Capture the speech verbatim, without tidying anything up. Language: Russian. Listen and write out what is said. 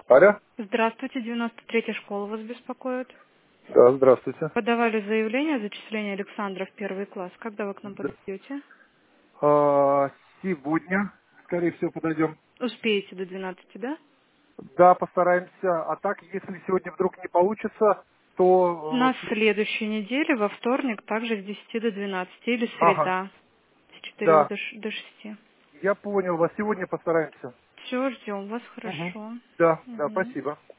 Алло? Здравствуйте, девяносто третья школа вас беспокоит. Да, здравствуйте. Подавали заявление о зачислении Александра в первый класс. Когда вы к нам Да. подойдете? А, сегодня, скорее всего, подойдем. Успеете до двенадцати, да? Да, постараемся. А так, если сегодня вдруг не получится, то... На э, след- следующей неделе, во вторник, также с десяти до двенадцати. Или Ага, среда с четырех да, до ш- до шести. я понял вас. Сегодня постараемся. Все, ждем вас, Угу. хорошо. Да, да, Мгм. спасибо.